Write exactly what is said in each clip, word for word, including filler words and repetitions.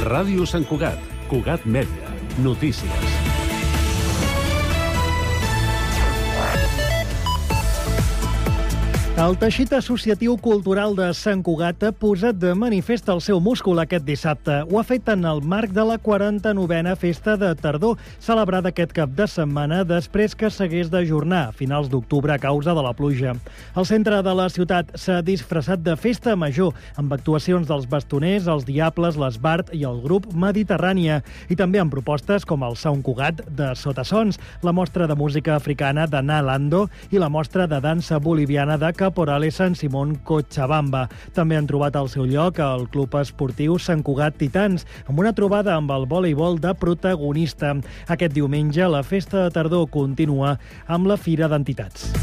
Ràdio Sant Cugat, Cugat Mèdia, notícies. El teixit associatiu cultural de Sant Cugat ha posat de manifest el seu múscul aquest dissabte. Ho ha fet en el marc de la quaranta-novena Festa de Tardor, celebrada aquest cap de setmana després que s'hagués d'ajornar a finals d'octubre a causa de la pluja. El centre de la ciutat s'ha disfressat de festa major, amb actuacions dels bastoners, els Diables, l'Esbart i el grup Mediterrània, i també amb propostes com el Sant Cugat de Sotasons, la mostra de música africana de Nalando i la mostra de dansa boliviana de Caporale Sant Simón Cochabamba. També han trobat el seu lloc al Club Esportiu Sant Cugat Titans, amb una trobada amb el voleibol de protagonista. Aquest diumenge la Festa de Tardor continua amb la Fira d'Entitats.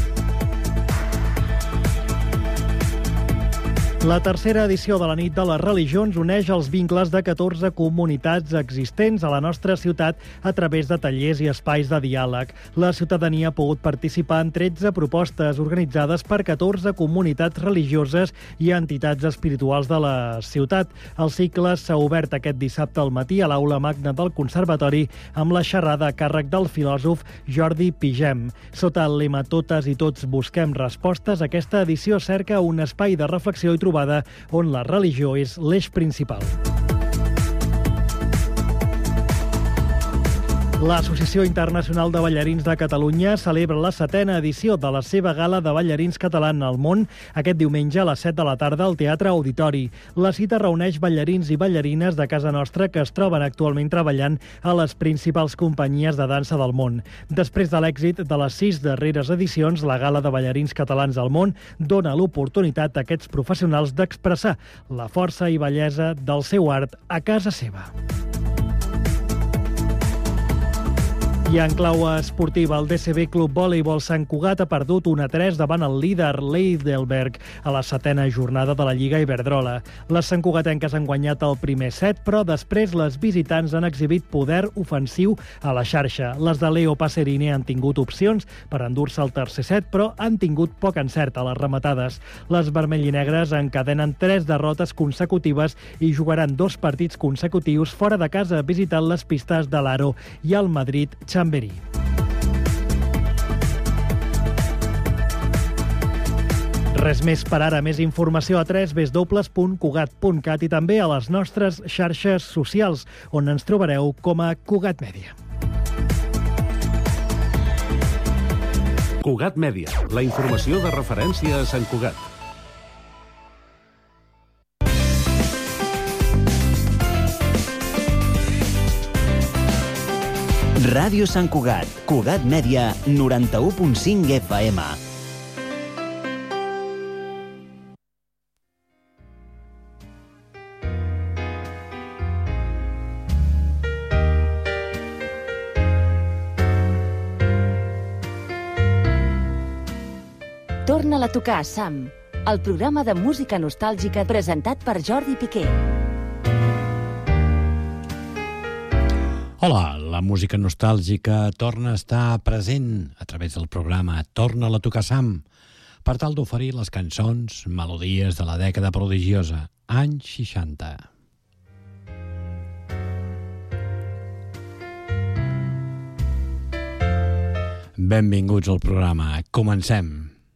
La tercera edició de la Nit de les Religions uneix els vincles de catorze comunitats existents a la nostra ciutat a través de tallers i espais de diàleg. La ciutadania ha pogut participar en tretze propostes organitzades per catorze comunitats religioses i entitats espirituals de la ciutat. El cicle s'ha obert aquest dissabte al matí a l'Aula Magna del Conservatori amb la xerrada a càrrec del filòsof Jordi Pigem. Sota el lema Totes i tots busquem respostes, aquesta edició cerca un espai de reflexió i trobada on la religió és l'eix principal. L'Associació Internacional de Ballarins de Catalunya celebra la setena edició de la seva gala de ballarins catalans al món aquest diumenge a les set de la tarda al Teatre Auditori. La cita reuneix ballarins i ballarines de casa nostra que es troben actualment treballant a les principals companyies de dansa del món. Després de l'èxit de les sis darreres edicions, la gala de ballarins catalans al món dona l'oportunitat a aquests professionals d'expressar la força i bellesa del seu art a casa seva. I en clau esportiva, el D C B Club Voleibol Sant Cugat ha perdut un a tres davant el líder Heidelberg a la setena jornada de la Lliga Iberdrola. Les santcugatenques han guanyat el primer set, però després les visitants han exhibit poder ofensiu a la xarxa. Les de Leo Passerini han tingut opcions per endur-se el tercer set, però han tingut poc encert a les rematades. Les vermell-i-negres encadenen tres derrotes consecutives i jugaran dos partits consecutius fora de casa visitant les pistes de l'Aro i el Madrid Chamberí. Res més per ara. Més informació a w w w punt cugat punt cat i també a les nostres xarxes socials, on ens trobareu com a Cugat Mèdia. Cugat Mèdia, la informació de referència a Sant Cugat. Ràdio Sant Cugat, Cugat Mèdia, noranta-u punt cinc F M. Torna-la a tocar, Sam, el programa de música nostàlgica presentat per Jordi Piqué. Hola, la música nostàlgica torna a estar present a través del programa Torna-la a tocar, Sam, per tal d'oferir les cançons, melodies de la dècada prodigiosa, anys seixanta. Benvinguts al programa. Comencem.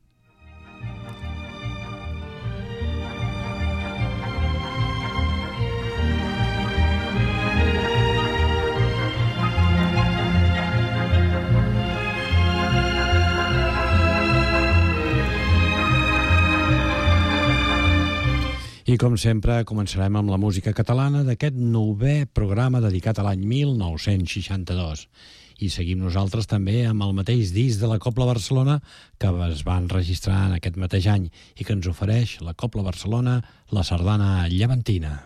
I com sempre començarem amb la música catalana d'aquest novè programa dedicat a l'any mil nou-cents seixanta-dos. I seguim nosaltres també amb el mateix disc de la Cobla Barcelona que es va enregistrar en aquest mateix any i que ens ofereix la Cobla Barcelona, la sardana llevantina.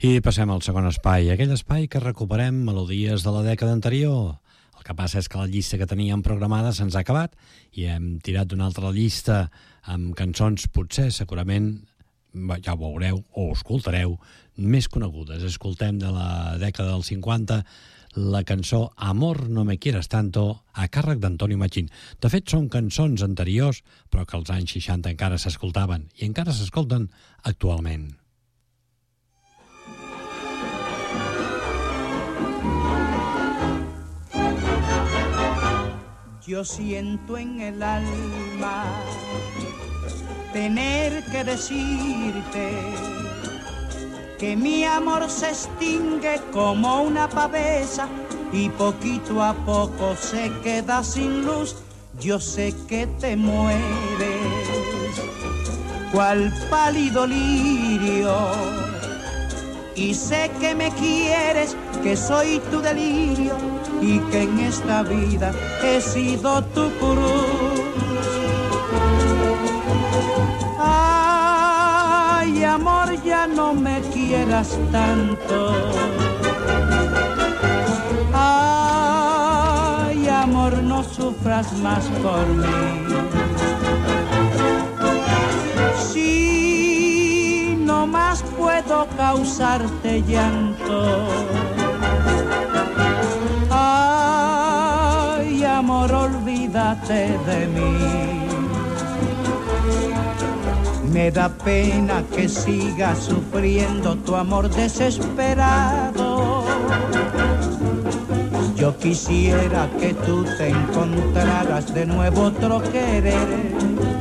així passem al segon espai, aquell espai que recuperem melodies de la dècada anterior. El que passa és que la llista que teníem programada se'ns ha acabat i hem tirat d'una altra llista amb cançons potser, segurament, ja ho veureu o ho escoltareu, més conegudes. Escoltem de la dècada dels cinquanta la cançó Amor no me quieras tanto, a càrrec d'Antonio Machín. De fet, són cançons anteriors, però que als anys seixanta encara s'escoltaven i encara s'escolten actualment. Yo siento en el alma tener que decirte que mi amor se extingue como una pavesa y poquito a poco se queda sin luz. Yo sé que te mueres, cual pálido lirio, y sé que me quieres, que soy tu delirio y que en esta vida he sido tu cruz. Ay, amor, ya no me quieras tanto. Ay, amor, no sufras más por mí. Si no más puedo causarte llanto. Ay, amor, olvídate de mí. Me da pena que sigas sufriendo tu amor desesperado. Yo quisiera que tú te encontraras de nuevo otro querer,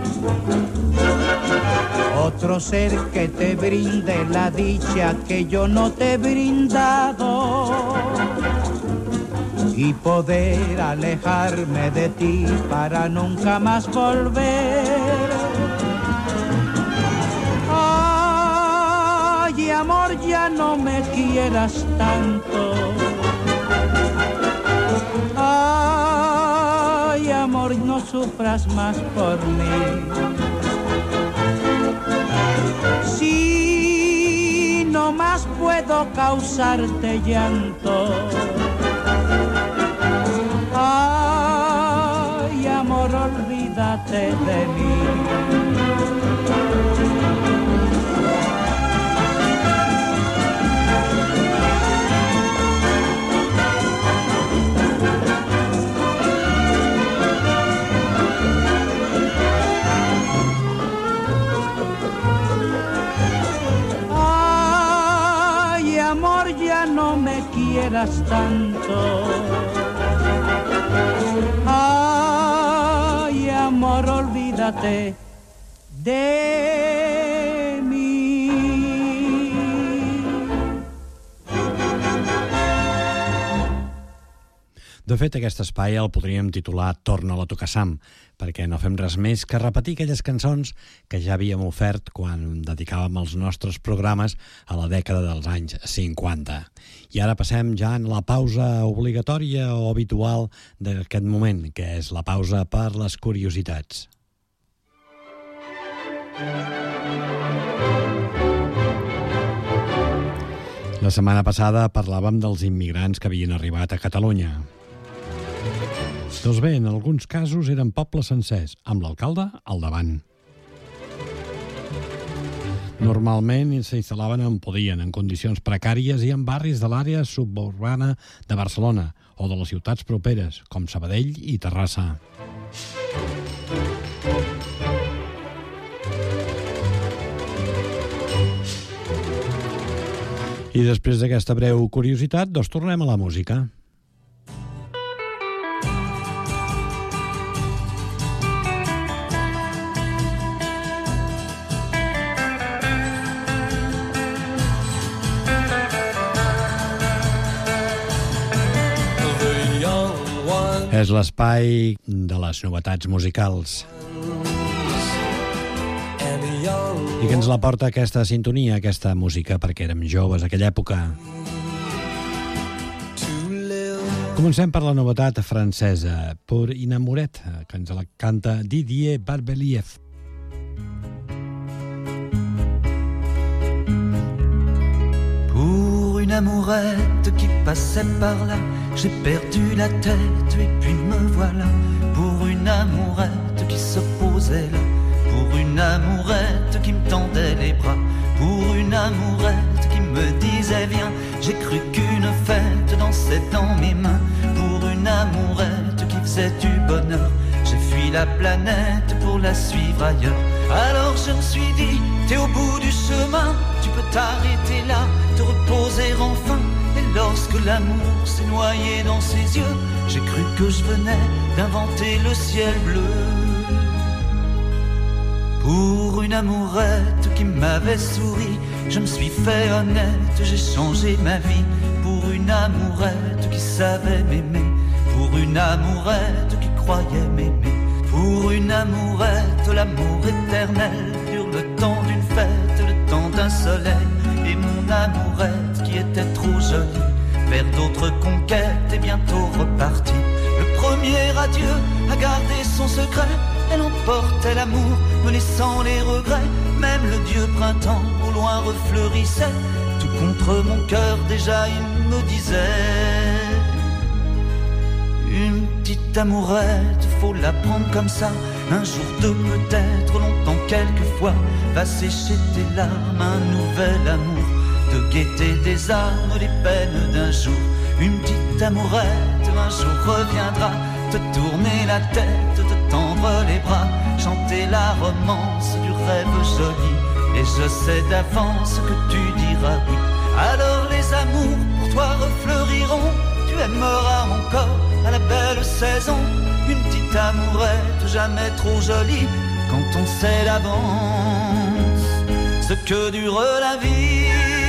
otro ser que te brinde la dicha que yo no te he brindado, y poder alejarme de ti para nunca más volver. Ay, amor, ya no me quieras tanto. Ay, amor, no sufras más por mí. Si no más puedo causarte llanto. Ay, amor, olvídate de mí. No me quieras tanto. Ay, amor, olvídate de mí. De fet, aquest espai el podríem titular Torna-la a tocar Sam, perquè no fem res més que repetir aquelles cançons que ja havíem ofert quan dedicàvem els nostres programes a la dècada dels anys cinquanta. I ara passem ja en la pausa obligatòria o habitual d'aquest moment, que és la pausa per les curiositats. La setmana passada parlàvem dels immigrants que havien arribat a Catalunya. Doncs bé, en alguns casos eren pobles sencers, amb l'alcalde al davant. Normalment s'instal·laven on podien, en condicions precàries i en barris de l'àrea suburbana de Barcelona o de les ciutats properes, com Sabadell i Terrassa. I després d'aquesta breu curiositat, doncs tornem a la música. És l'espai de les novetats musicals. I que ens la porta aquesta sintonia, aquesta música, perquè érem joves a aquella època. Comencem per la novetat francesa, Pour une amourette, que ens la canta Didier Barbeliev. Pour amourette qui passait par là, j'ai perdu la tête et puis me voilà. Pour une amourette qui se posait là, pour une amourette qui me tendait les bras, pour une amourette qui me disait viens. J'ai cru qu'une fête dansait dans mes mains, pour une amourette qui faisait du bonheur. J'ai fui la planète pour la suivre ailleurs. Alors je me suis dit, t'es au bout du chemin, tu peux t'arrêter là, te reposer enfin. Et lorsque l'amour s'est noyé dans ses yeux, j'ai cru que je venais d'inventer le ciel bleu. Pour une amourette qui m'avait souri, je me suis fait honnête, j'ai changé ma vie. Pour une amourette qui savait m'aimer, pour une amourette qui croyait m'aimer, pour une amourette, l'amour éternel dure le temps d'une fête, le temps d'un soleil. Et mon amourette qui était trop jolie, vers d'autres conquêtes et bientôt repartie. Le premier adieu a gardé son secret, elle emportait l'amour, me laissant les regrets. Même le dieu printemps au loin refleurissait, tout contre mon cœur déjà il me disait. Une petite amourette, faut la prendre comme ça, un jour, deux, peut-être, longtemps, quelquefois, va sécher tes larmes, un nouvel amour, de gaieté des âmes, les peines d'un jour. Une petite amourette, un jour reviendra, te tourner la tête, te tendre les bras, chanter la romance du rêve joli. Et je sais d'avance que tu diras oui. Alors les amours pour toi refleuriront, tu aimeras encore à la belle saison. Une petite amourette jamais trop jolie, quand on sait d'avance ce que dure la vie.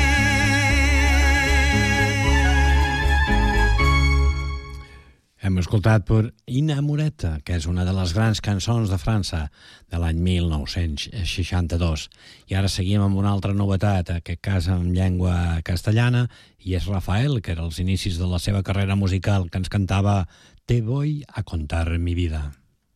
Hem escoltat per Inamoreta, que és una de les grans cançons de França de l'any mil nou-cents seixanta-dos. I ara seguim amb una altra novetat, en aquest cas en llengua castellana, i és Rafael, que era als inicis de la seva carrera musical, que ens cantava Te voy a contar mi vida.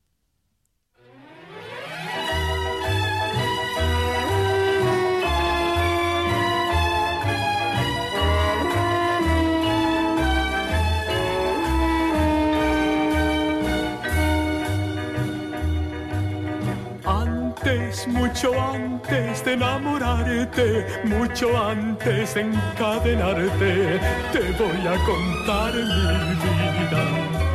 Antes, mucho antes de enamorarte, mucho antes de encadenarte, te voy a contar mi vida.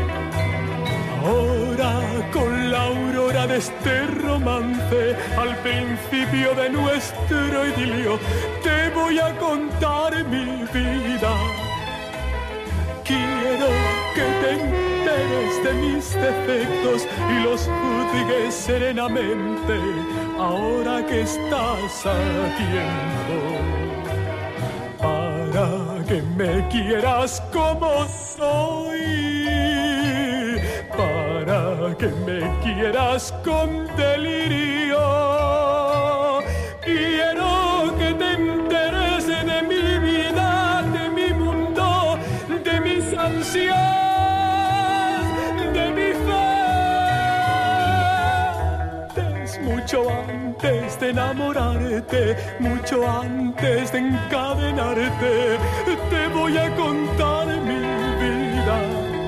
Ahora, con la aurora de este romance, al principio de nuestro idilio, te voy a contar mi vida. Quiero que te enteres de mis defectos y los juzgues serenamente, ahora que estás a tiempo, para que me quieras como soy, para que me quieras con delirio. Quiero que te enteres de mi vida, de mi mundo, de mis ansias, de mi fe. Mucho antes de enamorarte, mucho antes de encadenarte, te voy a contar mi vida.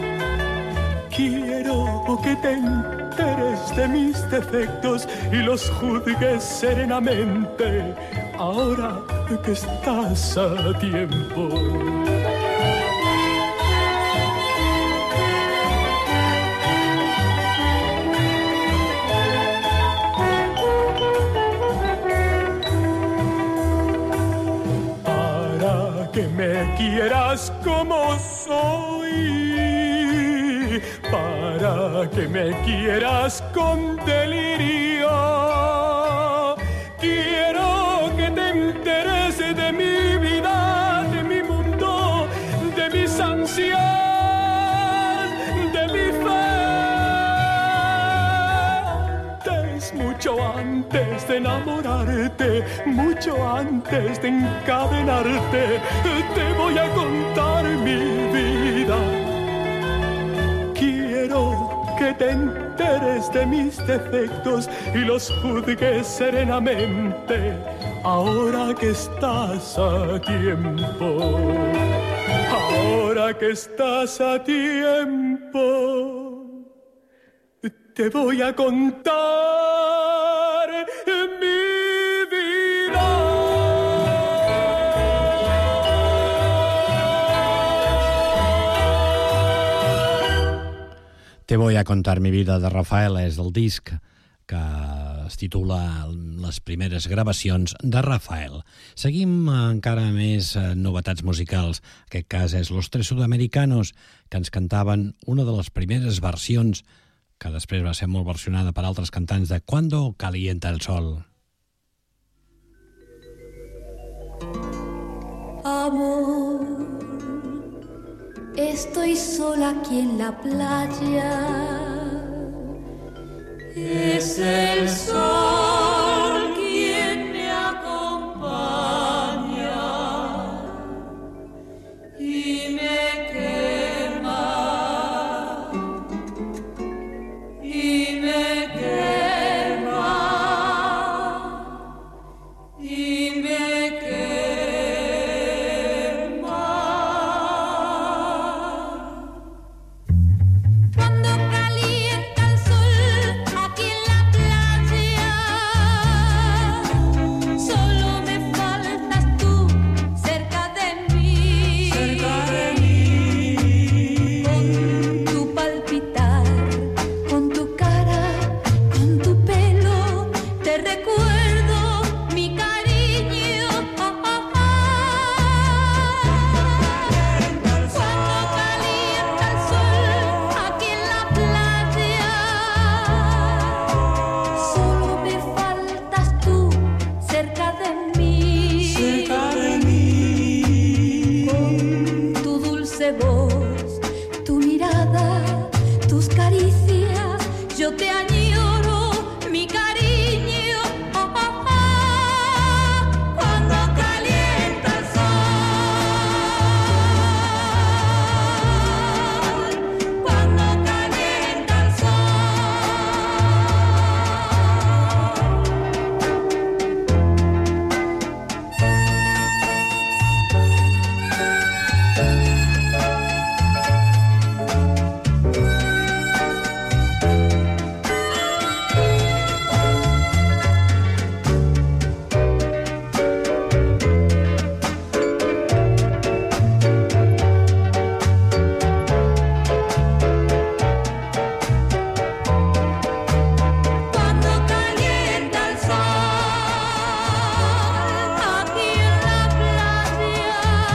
Quiero que te enteres de mis defectos y los juzgues serenamente, ahora que estás a tiempo. Que me quieras como soy, para que me quieras con delirio. Quiero que te enteres de mi vida, de mi mundo, de mis ansias, de mi fe. Es mucho antes de enamorarte, mucho antes de encadenarte, te voy a contar mi vida. Quiero que te enteres de mis defectos y los juzgues serenamente, ahora que estás a tiempo, ahora que estás a tiempo, te voy a contar mi vida. Te voy a contar mi vida de Rafael és el disc que es titula Les primeres gravacions de Rafael. Seguim encara més novetats musicals. En aquest cas és Los Tres Sudamericanos, que ens cantaven una de les primeres versions, que després va ser molt versionada per altres cantants, de Cuando calienta el sol. Amor, estoy sola aquí en la playa. Es el sol quien me acompaña y me quema, y me quema, y me quema. Cuando calienta el sol aquí en la playa, solo me faltas tú cerca de mí, cerca de mí, con tu palpitar, con tu cara, con tu pelo, te recuerdo mi cariño. Ah, ah, ah. Cuando calienta el sol aquí en la playa, solo me faltas tú cerca de mí, cerca de mí, con tu dulce voz, tu mirada, tus caricias, yo te añoro, mi cariño. Ah, ah, ah. Cuando calienta el sol, cuando calienta el sol. Cuando calienta el sol aquí en la playa,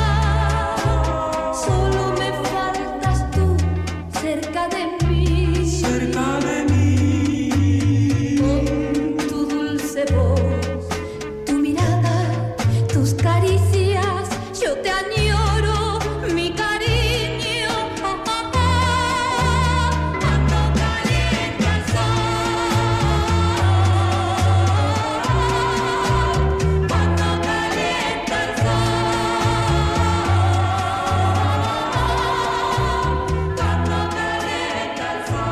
solo me faltas tú cerca de mí, cerca de mí, con tu dulce voz, tu mirada, tus caricias, yo te añoro, mi cariño. Ah, ah, ah. Cuando calienta el sol, cuando calienta el sol, cuando calienta el sol.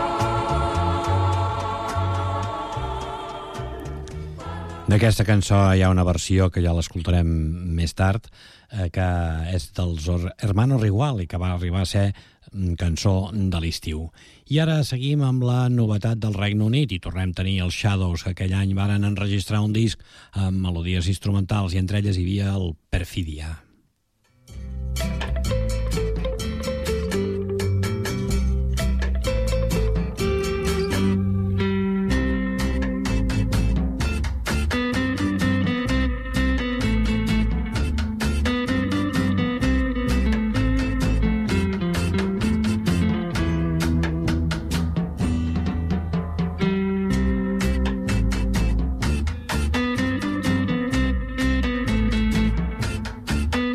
D'aquesta cançó hi ha una versió que ja l'escoltarem més tard, eh, que és dels Or- Hermanos Rigual i que va arribar a ser mm, cançó de l'estiu. I ara seguim amb la novetat del Regne Unit i tornem a tenir els Shadows, que aquell any varen enregistrar un disc amb melodies instrumentals i entre elles hi havia el Perfidia. Cuando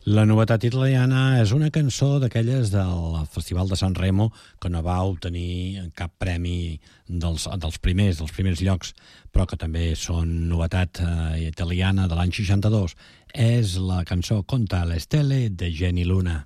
La novetat italiana és una cançó d'aquelles del Festival de San Remo que no va obtenir cap premi dels, dels primers, dels primers llocs, però que també són novetat eh, italiana de l'any seixanta-dos. És la cançó Conta le stelle de Jenny Luna.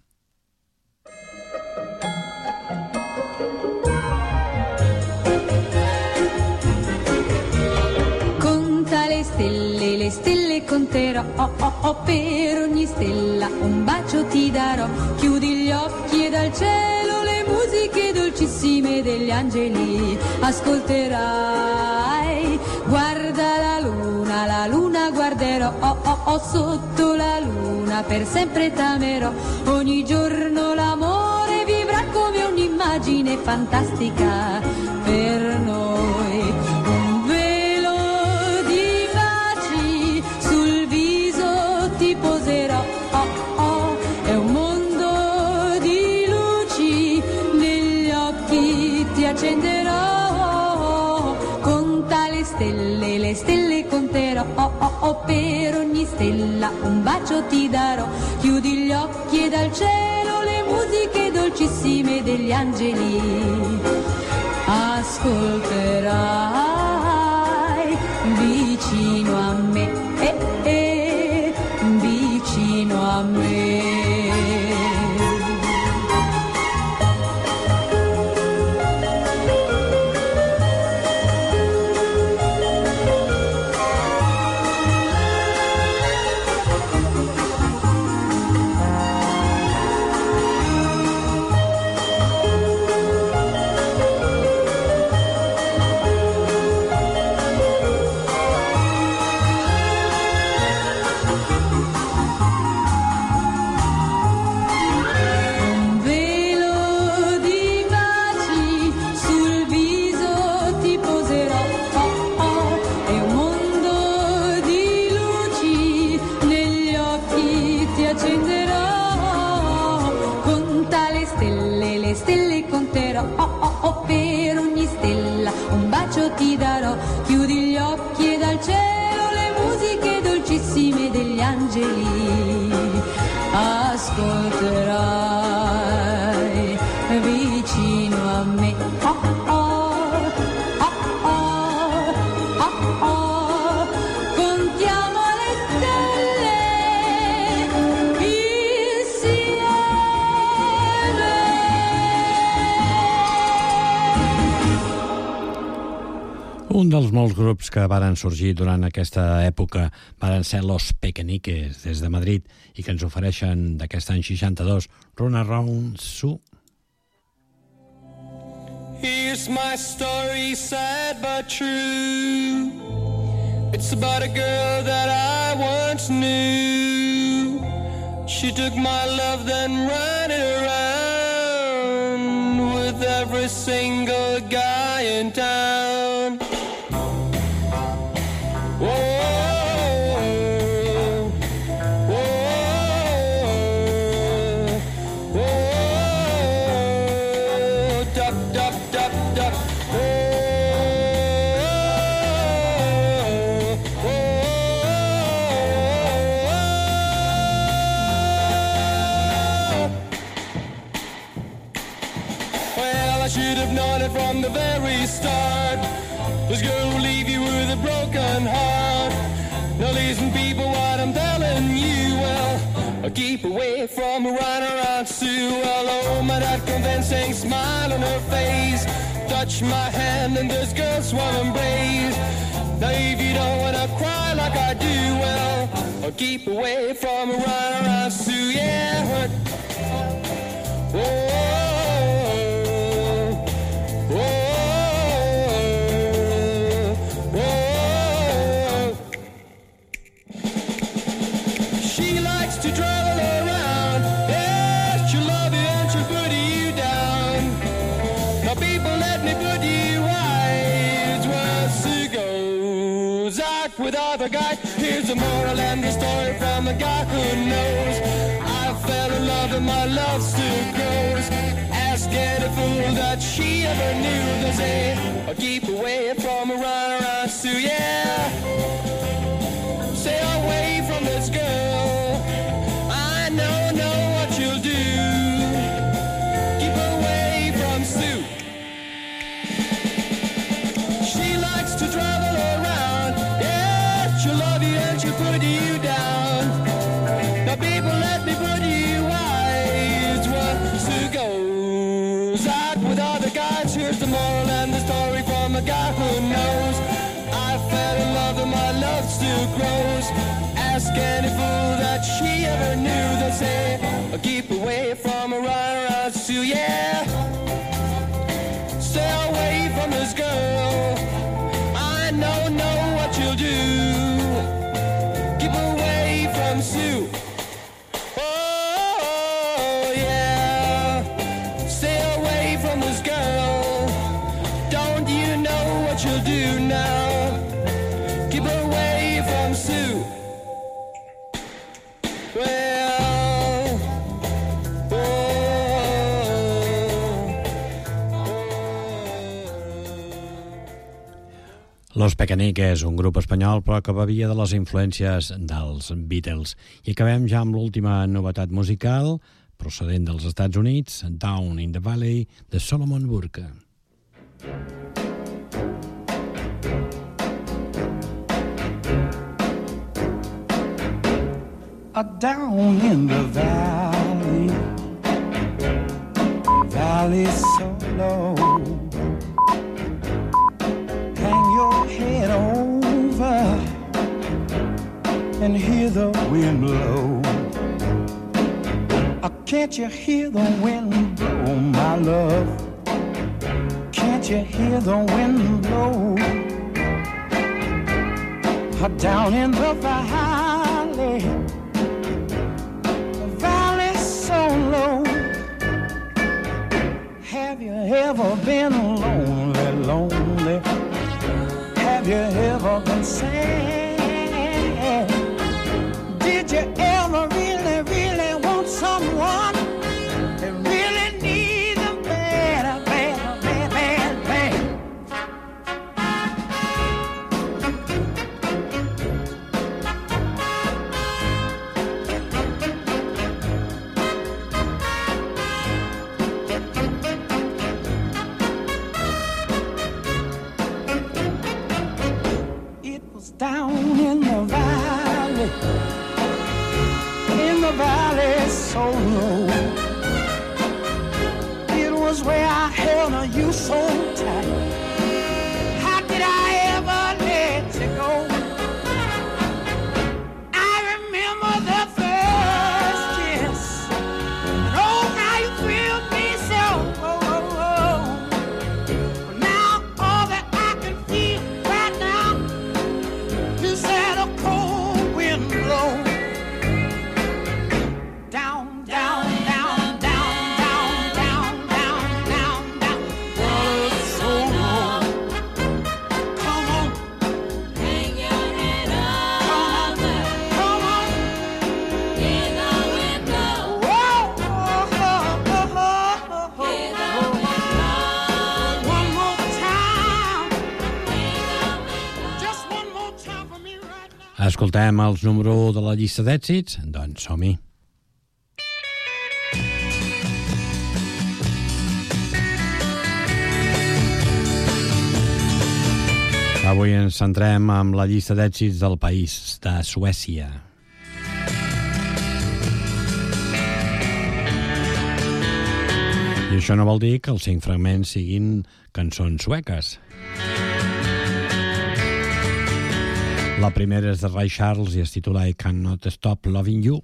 Conta le stelle, le stelle conterò, oh, oh, oh, per ogni stella un bacio ti darò. Chiudi gli occhi e dal cielo le musiche dolcissime degli angeli ascolterai. Guarda la luna, la luna guarderò, oh, oh, oh, sotto la luna per sempre t'amerò. Ogni giorno l'amore vivrà come un'immagine fantastica per noi. Un velo di baci sul viso ti poserò, oh, oh, è un mondo di luci negli occhi ti accenderò. Conta le stelle, le stelle conterò, oh, oh, oh, per ogni stella un bacio ti darò. Chiudi gli occhi e dal cielo le musiche dolcissime degli angeli ascolterai. Vicino a me, eh, eh, vicino a me. Ti darò, chiudi gli occhi e dal cielo le musiche dolcissime degli angeli ascolterai. Vicino a me, oh, oh, oh, oh, oh, oh, contiamo le stelle insieme. Un dels molts grups que varen sorgir durant aquesta època varen ser Los Pequeñiques, des de Madrid, i que ens ofereixen d'aquest any seixanta-dos Run Around Sue. Here's my story, sad but true. It's about a girl that I once knew. She took my love, then ran it around with every single guy in town. From the very start, this girl will leave you with a broken heart. Now listen, people, what I'm telling you, well, keep away from a Run Around Sue. Well, oh, my that convincing smile on her face, touch my hand and this girl's warm embrace. Now if you don't wanna cry like I do, well, keep away from a Run Around Sue, yeah. Oh, without a guy. Here's the moral and the story from a guy who knows. I fell in love and my love still grows. Ask any fool that she ever knew. They say, oh, keep away from a Run Around Sue, yeah. Stay away from this girl. I know love you and she'll put you down. Now people, let me put you wise. What Sue goes out with other guys. Here's the moral and the story from a guy who knows. I fell in love and my love still grows. Ask any fool that she ever knew. They'll say, keep away from her, run around Sue, yeah. Stay away from this girl. I know, know what you'll do. Keep away from Sue. Oh, yeah. Stay away from this girl. Don't you know what you'll do now? Keep away from Sue. Well, oh, Los Pecaniques, un grup espanyol però que bevia de les influències dels Beatles. I acabem ja amb l'última novetat musical, procedent dels Estats Units, Down in the Valley, de Solomon Burke. A down in the valley, valley so low. Hang your head over and hear the wind blow. Uh, can't you hear the wind blow, my love? Can't you hear the wind blow? Uh, down in the valley, so low. Have you ever been lonely, lonely? Have you ever been sad? Did you ever really, really want someone that really needs them bad, bad, bad, bad, bad? Down in the valley, in the valley so low. It was where I held you so tight. How did I ever let you go? I remember the first kiss, and oh, how you thrilled me so. Oh, oh, oh. But now all that I can feel right now is that a cold wind blow. Down, down, down, down, down, down, down, down, down. Oh, so low. Come on. Hang your head up. Come on. Hear the wind blow. Whoa, oh, oh, oh, oh, oh. Hear the wind blow. One more time. Hear the wind blow. Just one more time for me right now. Escoltem els número u de la llista d'èxits? Doncs som-hi. Avui ens centrem amb la llista d'èxits del país, de Suècia. I això no vol dir que els cinc fragments siguin cançons sueques. La primera és de Ray Charles i es titula I Cannot Stop Loving You.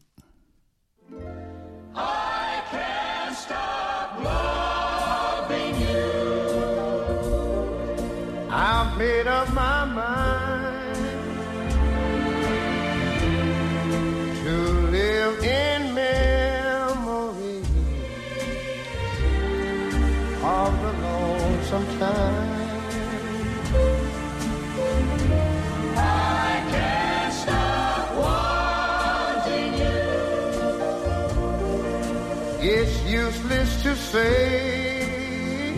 I can't stop loving you. I've made up my mind to live in memory of the lonesome time. I can't stop wanting you. It's useless to say,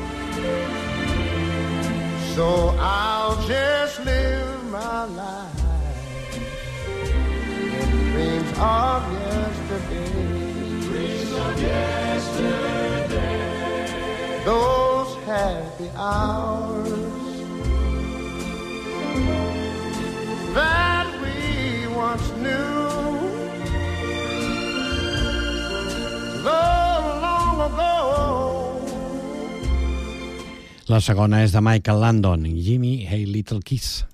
so I'll just live my life in dreams of yesterday. Dreams of yesterday. Those happy hours that La segona és de Michael Landon, Gimme a Little Kiss.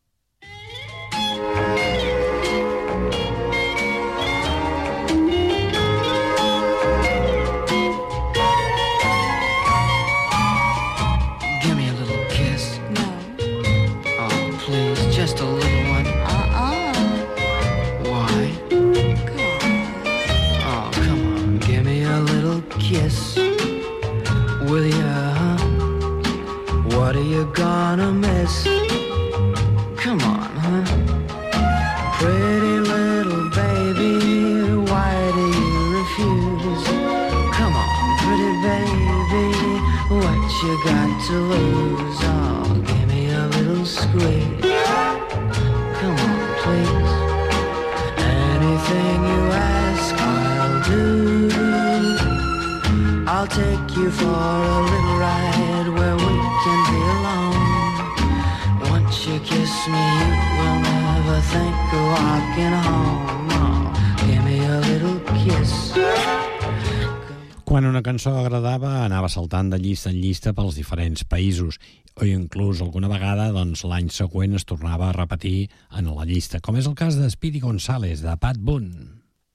Gonna miss. Come on, huh? Pretty little baby, why do you refuse? Come on, pretty baby, what you got to lose? Oh, give me a little squeeze. Come on, please. Anything you ask, I'll do. I'll take you for a little ride where we can be alone. Once you kiss me, you will never think of walking home. Oh, give me a little kiss. Quan una cançó agradava, anava saltant de llista en llista pels diferents països, o inclús alguna vegada doncs, l'any següent es tornava a repetir en la llista, com és el cas de Speedy González, de Pat Boone.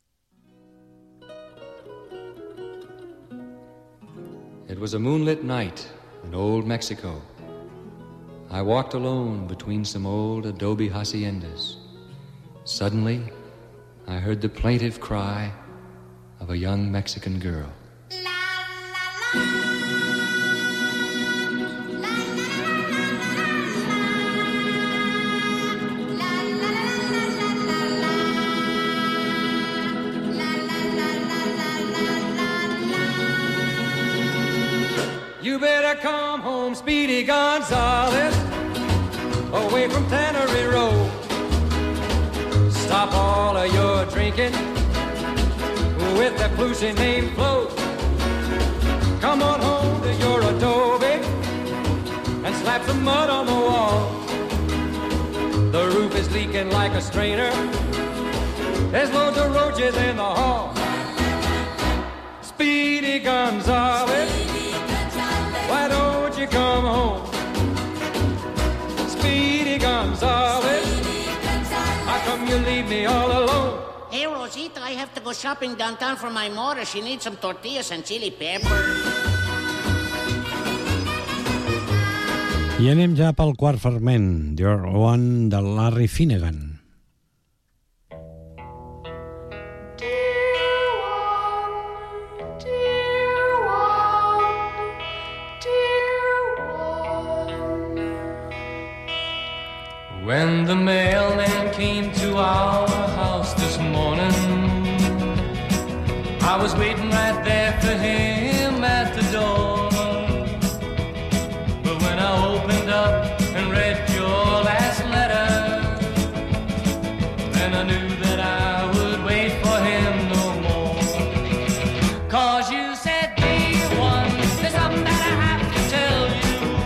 It was a moonlit night in old Mexico. I walked alone between some old adobe haciendas. Suddenly, I heard the plaintive cry of a young Mexican girl. You better come home, Speedy Gonzales, away from Tannery Road. Stop all of your drinking with that pollution named Flo. Come on home to your adobe and slap some mud on the wall. The roof is leaking like a strainer. There's loads of roaches in the hall. Speedy Gonzales, why don't you come home? Speedy Gonzales, how come you leave me all alone? Hey, Rosita, I have to go shopping downtown for my mother. She needs some tortillas and chili pepper. I anem ja pel quart fragment, You're One, de Larry Finnegan. When the mailman came to our house this morning, I was waiting right there for him at the door. But when I opened up and read your last letter, then I knew that I would wait for him no more. 'Cause you said, dear one, there's something that I have to tell you.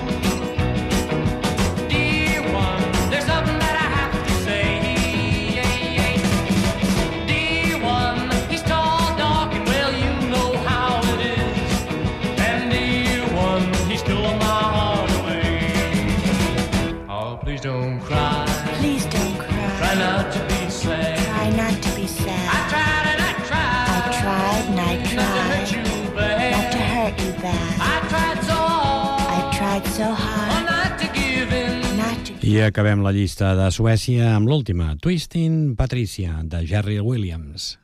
Don't cry. Please don't cry. Try not to be sad. Try not to be sad. I tried and I tried. I tried and I tried. Not to hurt you bad. Not to hurt you bad. I tried so hard. I tried so hard. Oh, not to give in. Not to... I acabem la llista de Suècia amb l'última, Twisting Patricia, de Jerry Williams.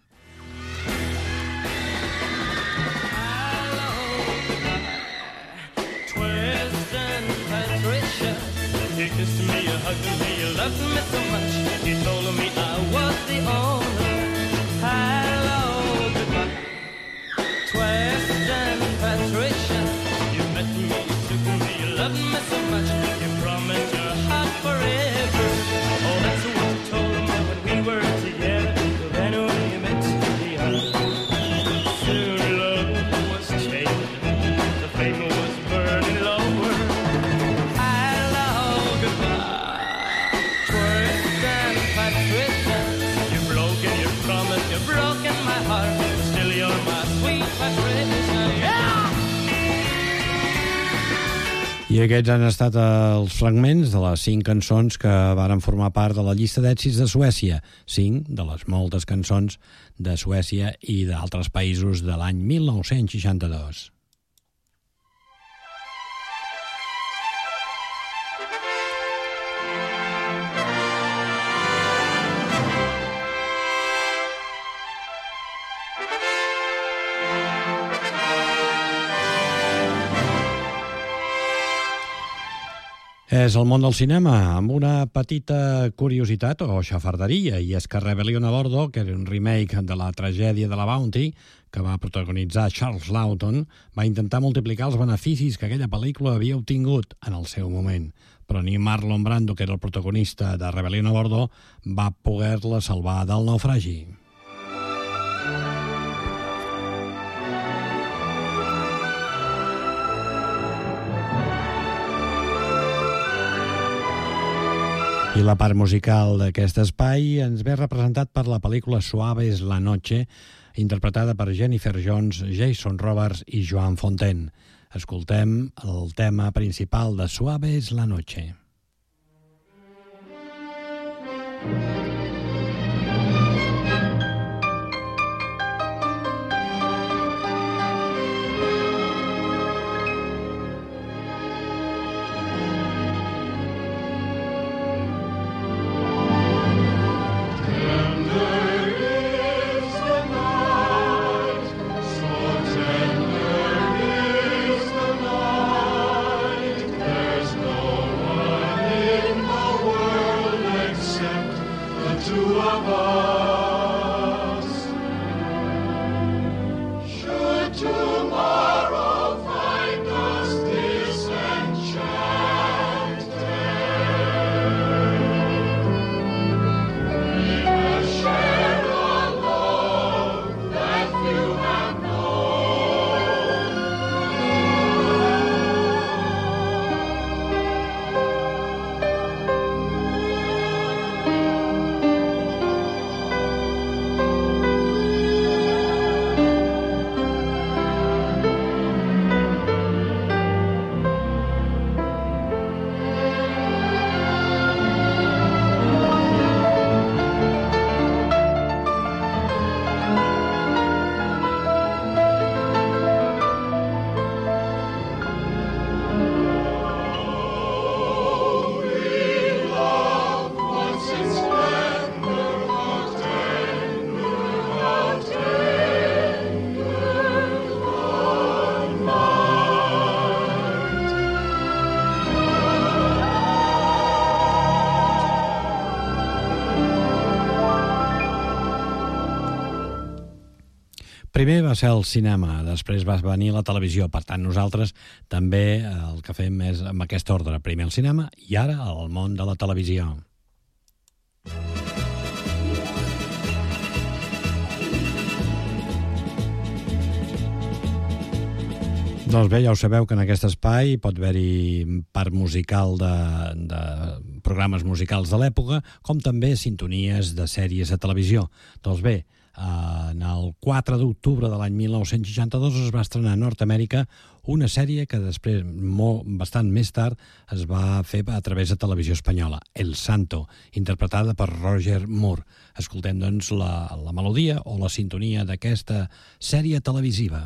You kissed me, you hugged me, you loved me so much. You told me I was the owner. Hello, goodbye. Twist and Patricia, you met me, you took me, you loved me so much. You promised your heart forever. Oh, that's what you told me when we were together. But then when you met the other, soon love was changed. The flame was burning lower. Twist and Patricia. I aquests han estat els fragments de les cinc cançons que varen formar part de la llista d'èxits de Suècia, cinc de les moltes cançons de Suècia i d'altres països de l'any mil nou-cents seixanta-dos. És el món del cinema, amb una petita curiositat o xafarderia, i és que Rebellion a Bordo, que era un remake de la tragèdia de la Bounty, que va protagonitzar Charles Laughton, va intentar multiplicar els beneficis que aquella pel·lícula havia obtingut en el seu moment. Però ni Marlon Brando, que era el protagonista de Rebellion a Bordo, va poder-la salvar del naufragi. I la part musical d'aquest espai ens ve representat per la pel·lícula Suave es la noche, interpretada per Jennifer Jones, Jason Robards i Joan Fontaine. Escoltem el tema principal de Suave es la noche. Primer va ser el cinema, després va venir la televisió. Per tant, nosaltres també el que fem és amb aquest ordre. Primer el cinema i ara el món de la televisió. Doncs bé, ja ho sabeu que en aquest espai pot haver-hi part musical de, de programes musicals de l'època, com també sintonies de sèries a televisió. Doncs bé, en el quatre d'octubre de l'any mil nou-cents seixanta-dos es va estrenar a Nord-Amèrica una sèrie que després, molt, bastant més tard, es va fer a través de televisió espanyola, El Santo, interpretada per Roger Moore. Escoltem, doncs, la, la melodia o la sintonia d'aquesta sèrie televisiva.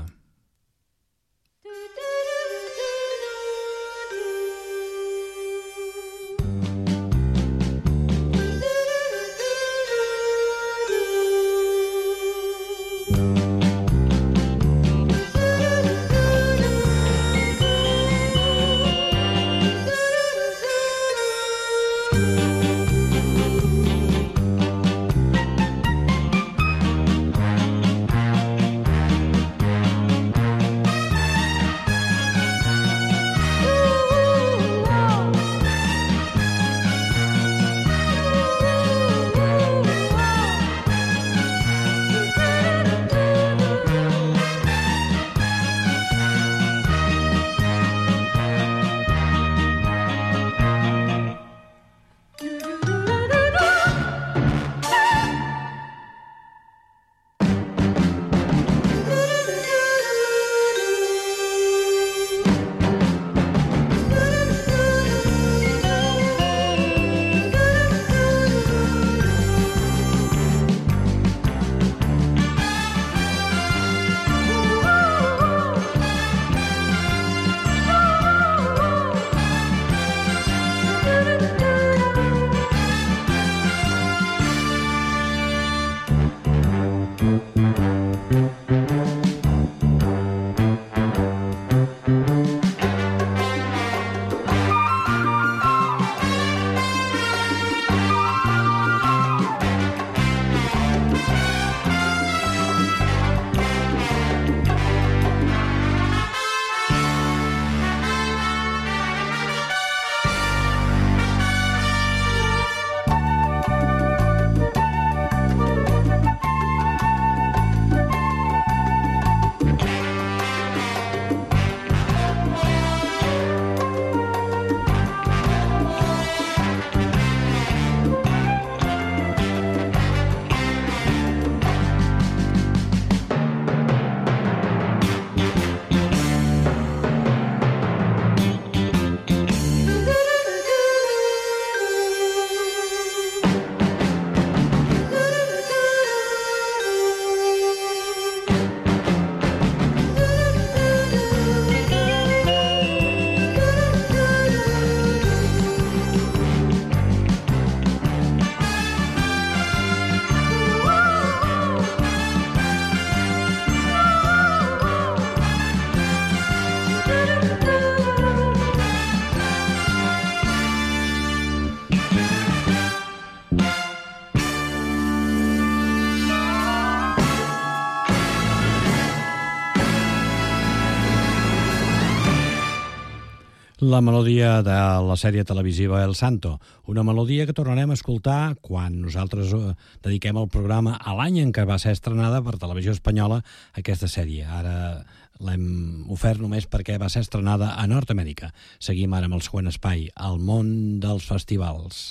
La melodia de la sèrie televisiva El Santo, una melodia que tornarem a escoltar quan nosaltres dediquem el programa a l'any en què va ser estrenada per Televisió Espanyola aquesta sèrie. Ara l'hem ofert només perquè va ser estrenada a Nord-Amèrica. Seguim ara amb el següent espai, el món dels festivals.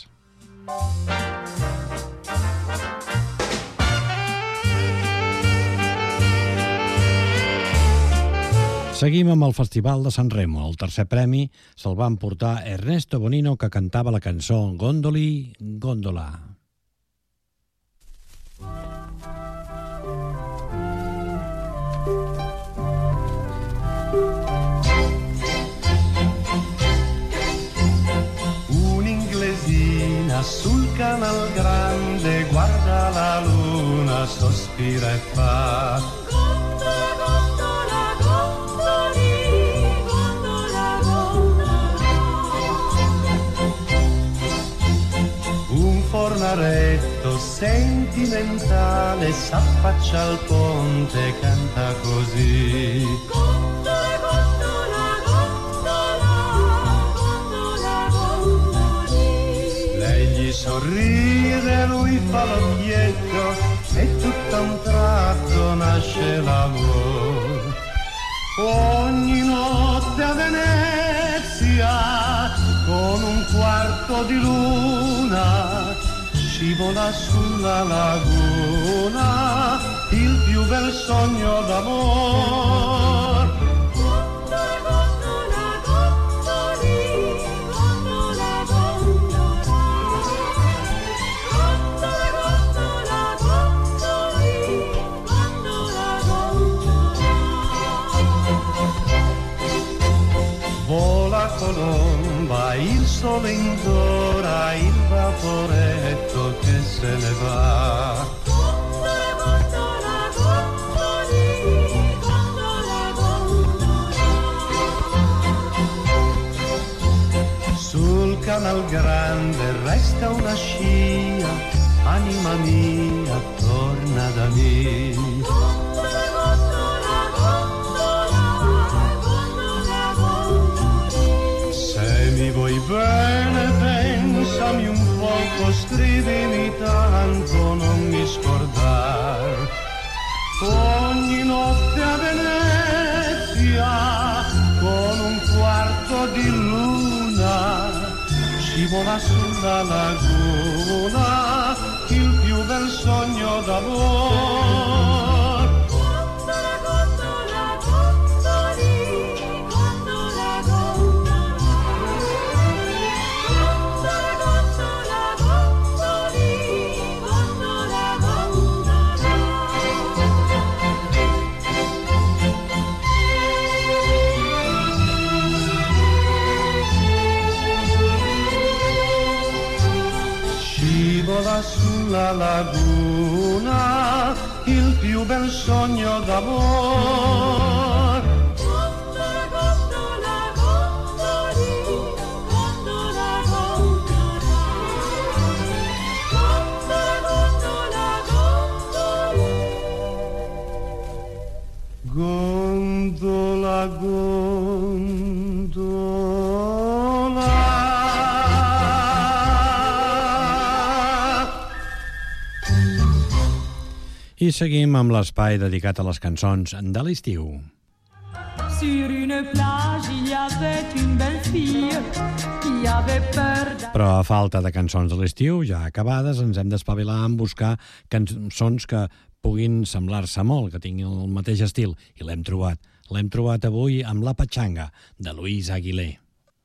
Seguim amb el Festival de San Remo. El tercer premi se'l va emportar Ernesto Bonino, que cantava la cançó Gondoli, Gondola. Un'inglesina sul canal grande guarda la luna, sospira e fa fornaretto sentimentale s'affaccia al ponte e canta così. Gondola, gondola, gondola, gondola, gondoli. Lei gli sorride, lui fa l'occhietto e tutto a un tratto nasce l'amor. Ogni notte a Venezia con un quarto di luna scivola sulla laguna il più bel sogno d'amor. Gondola, gondola, gondoli, gondola, gondola. Gondola, gondola, gondoli, gondola, gondola. Vola colomba, il sole indora, il vaporetto che se ne va. Gondola, gondola, gondoli, gondola, gondola. Sul canal grande resta una scia, anima mia, torna da me. Gondola, gondola, gondola, gondola, gondola. Se mi vuoi bene, pensami un poco, scrivimi tanto, non mi scordar. Ogni notte a Venezia con un quarto di luna scivola sulla laguna il più bel sogno d'amor. Sulla laguna il più bel sogno d'amor. Gondola, gondola, gondoli, gondola, gondola. Gondola, gondola, gondoli. Gondola, gondola. I seguim amb l'espai dedicat a les cançons de l'estiu. Sur une plage il y avait une belle fille qui avait peur de... Però a falta de cançons de l'estiu ja acabades, ens hem d'espavilar en buscar cançons que puguin semblar-se molt, que tinguin el mateix estil, i l'hem trobat. L'hem trobat avui amb La Pachanga, de Luis Aguilé.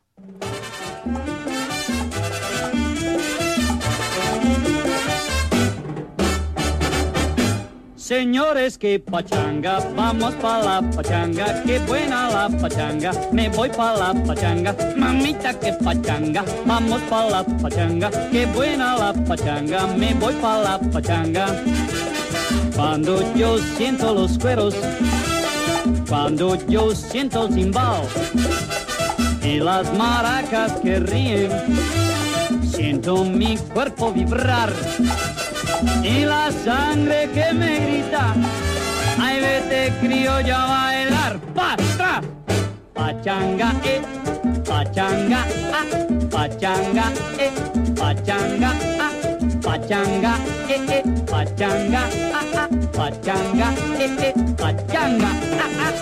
Señores, que pachanga, vamos pa' la pachanga, qué buena la pachanga, me voy pa' la pachanga, mamita que pachanga, vamos pa' la pachanga, qué buena la pachanga, me voy pa' la pachanga. Cuando yo siento los cueros, cuando yo siento el timbal y las maracas que ríen, siento mi cuerpo vibrar. Y la sangre que me grita, ay vete criollo a bailar, pa' atrás, pachanga, eh, pachanga, ah, pachanga, eh, pachanga, ah, pachanga, eh, eh, pachanga, ah, ah, pachanga, eh, eh, pachanga, ah, ah.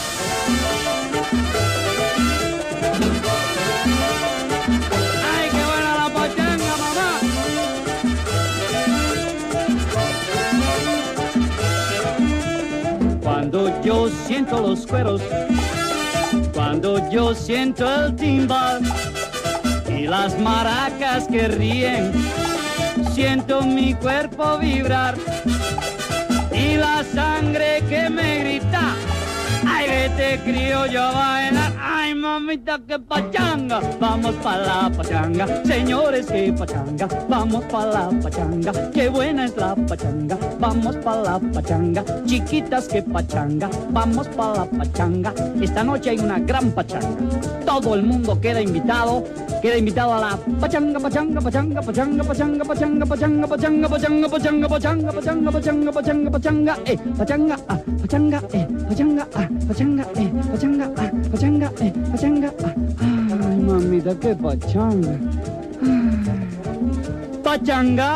¡Ay, qué buena la pachanga, mamá! Cuando yo siento los cueros, cuando yo siento el timbal y las maracas que ríen, siento mi cuerpo vibrar y la sangre que me grita, ay, vete criollo a bailar, ay, mamita, que pachanga, vamos pa' la pachanga, señores, que pachanga, vamos pa' la pachanga, qué buena es la pachanga, vamos pa' la pachanga, chiquitas, que pachanga, vamos pa' la pachanga, esta noche hay una gran pachanga, todo el mundo queda invitado, queda invitado a la pachanga, pachanga, pachanga, pachanga, pachanga, pachanga, pachanga, pachanga, pachanga, pachanga, pachanga, pachanga, pachanga, pachanga, pachanga, eh, pachanga, ah, pachanga, eh, pachanga, ah, pachanga, eh, pachanga, ah, pachanga, eh, pachanga, ah, ay, mamita, qué pachanga, pachanga.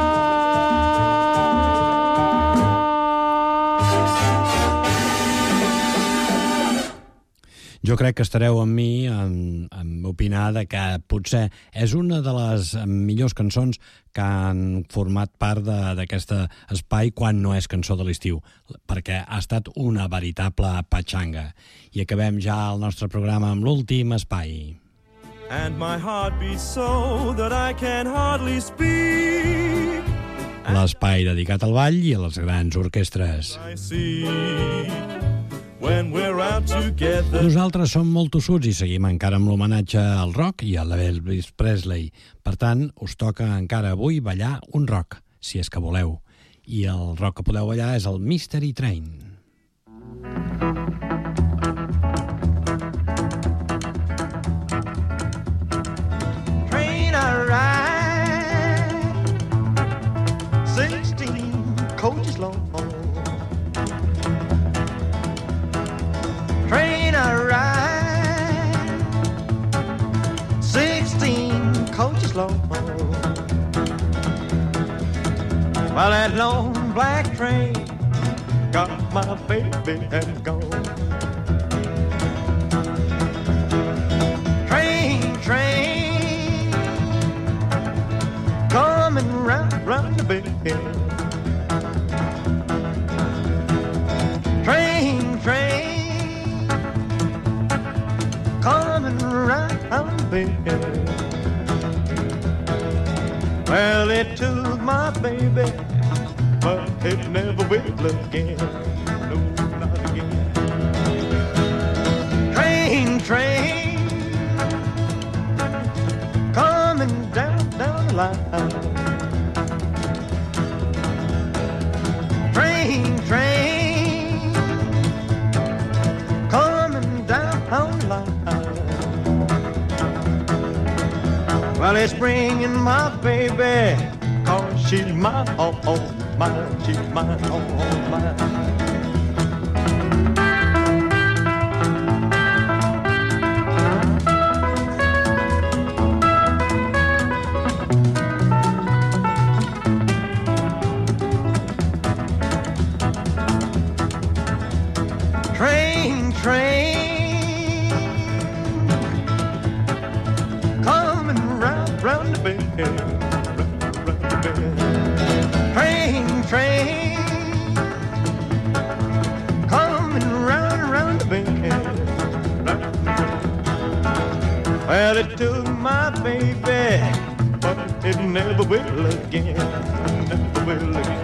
Jo crec que estareu amb mi en, en opinar de que potser és una de les millors cançons que han format part d'aquest espai quan no és cançó de l'estiu, perquè ha estat una veritable patxanga. I acabem ja el nostre programa amb l'últim espai. And my heart beats so that I can hardly speak. L'espai dedicat al ball i a les grans orquestres. I see when we're out together. Nosaltres som molt tossuts i seguim encara amb l'homenatge al rock i a l'Elvis Presley. Per tant, us toca encara avui ballar un rock, si és que voleu. I el rock que podeu ballar és el Mystery Train. Train I ride, sixteen coaches long. Train I ride, sixteen coaches long. Well, that long black train got my baby and gone. Train, train, coming round, round the bend. Train, train, coming round the bend. Well, it took my baby, but it never will again. No, not again. Train, train, coming down, down the line. Train, train, coming down the line. Well, it's bringing my baby, 'cause she's mine, oh, oh, mine, she's mine, oh, oh, mine. Train, train, coming round, round the bend, round, round the bend. Train, train, coming round, round the bend, round the bend. Well, it took my baby, but it never will again, never will again.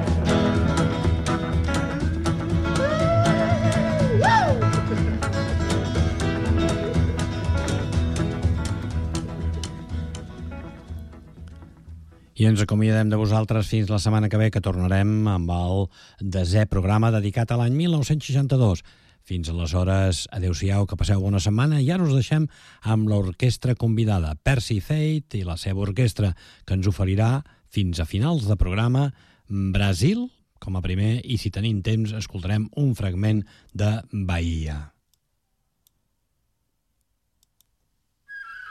I ens acomiadem de vosaltres fins la setmana que ve, que tornarem amb el desè programa dedicat a l'any mil nou-cents seixanta-dos. Fins aleshores, adeu-siau, que passeu bona setmana, i ara us deixem amb l'orquestra convidada, Percy Thate i la seva orquestra, que ens oferirà, fins a finals de programa, Brasil, com a primer, i si tenim temps escoltarem un fragment de Bahia.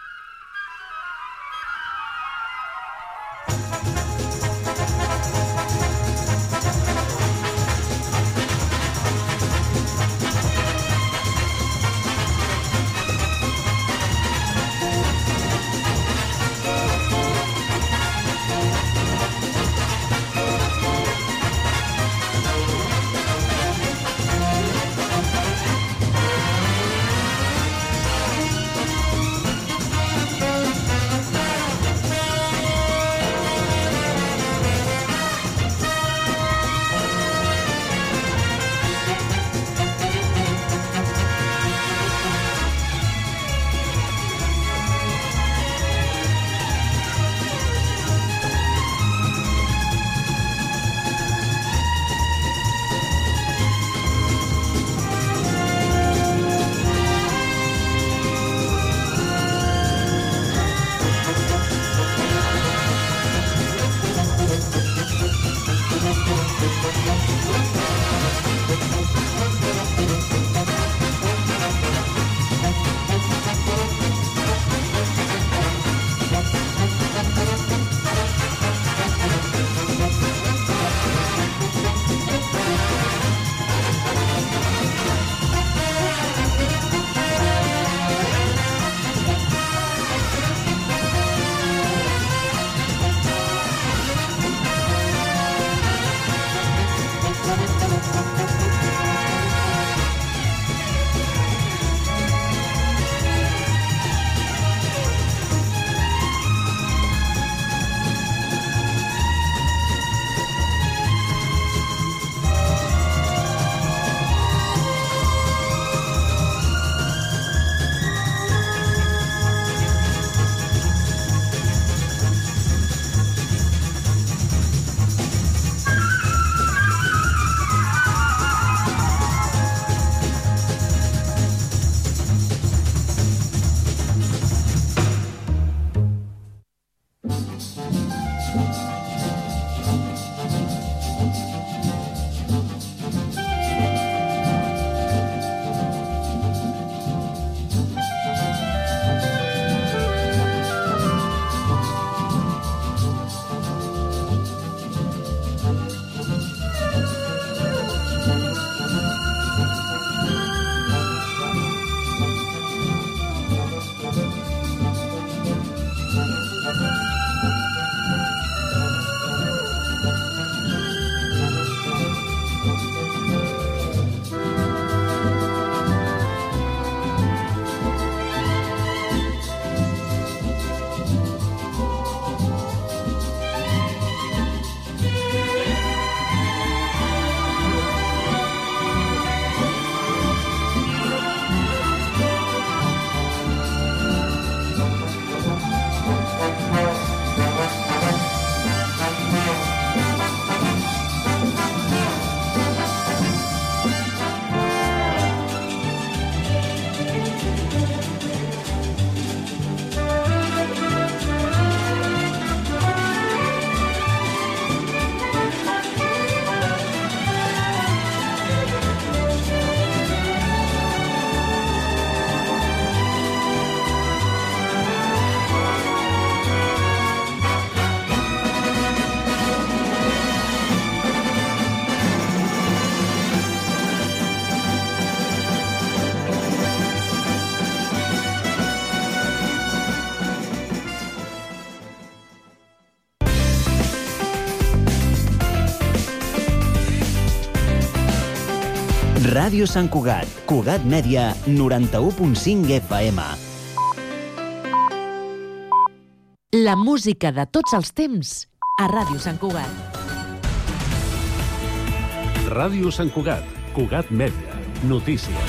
Ràdio Sant Cugat, Cugat Mèdia, noranta-u punt cinc F M. La música de tots els temps a Ràdio Sant Cugat. Ràdio Sant Cugat, Cugat Mèdia, notícies.